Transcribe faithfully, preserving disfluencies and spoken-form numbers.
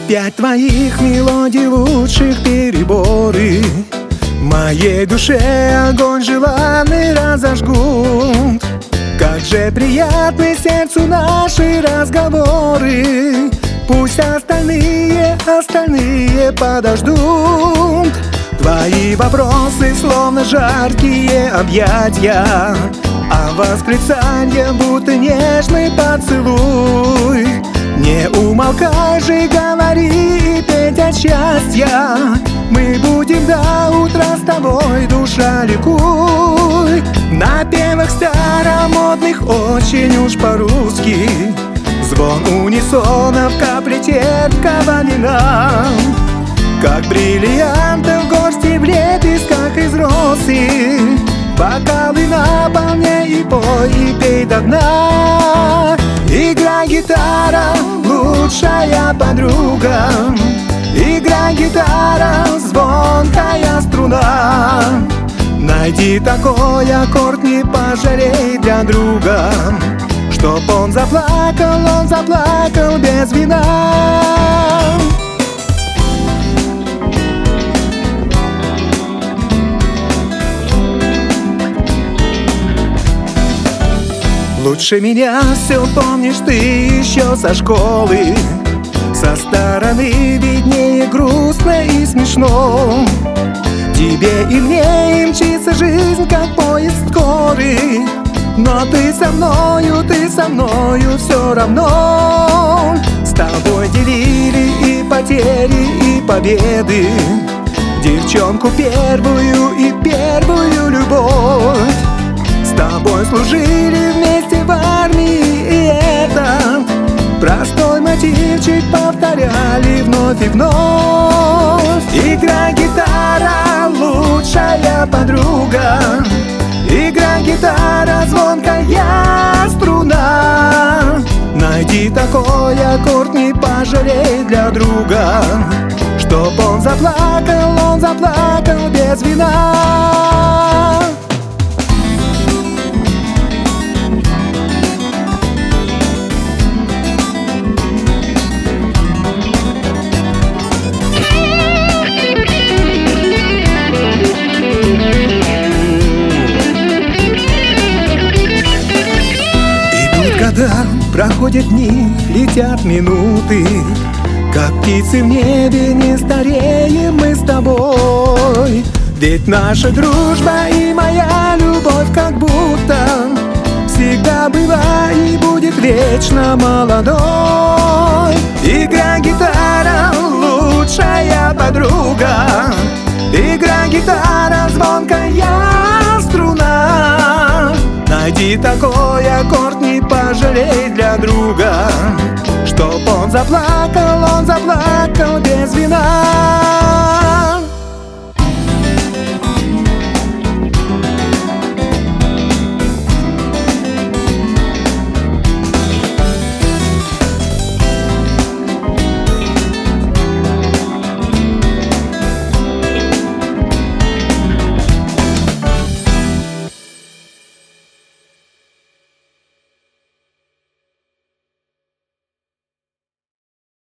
Пять твоих мелодий лучших переборы в моей душе огонь желанный разожгут. Как же приятны сердцу наши разговоры. Пусть остальные, остальные подождут. Твои вопросы словно жаркие объятья, а восклицанье будто нежный поцелуй. Не умолкай же, говори и петь от счастья. Мы будем до утра с тобой, душа, ликуй. В напевах старомодных очень уж по-русски звон унисонов, капли терпкого вина. Как бриллианты в горсти в лепестках из росы. Бокалы наполняй и пой, и пей до дна. Играй, гитара, лучшая подруга. Играй, гитара, звонкая струна. Найди такой аккорд, не пожалей для друга, чтоб он заплакал, он заплакал без вина. Лучше меня все помнишь ты еще со школы. Со стороны виднее грустно и смешно. Тебе и мне и мчится жизнь, как поезд скорый. Но ты со мною, ты со мною все равно. С тобой делили и потери, и победы, девчонку первую и первую любовь. С тобой служили вместе в армии, и этот простой мотивчик повторяли вновь и вновь. Играй, гитара, лучшая подруга. Играй, гитара, звонкая струна. Найди такой аккорд, не пожалей для друга, чтоб он заплакал, он заплакал без вина. Проходят дни, летят минуты, как птицы в небе, не стареем мы с тобой. Ведь наша дружба и моя любовь как будто всегда была и будет вечно молодой. Играй, гитара, лучшая подруга. Играй, гитара, звонкая струна. Найди такой аккорд, не пожалей для друга, чтоб он заплакал, он заплакал без вина.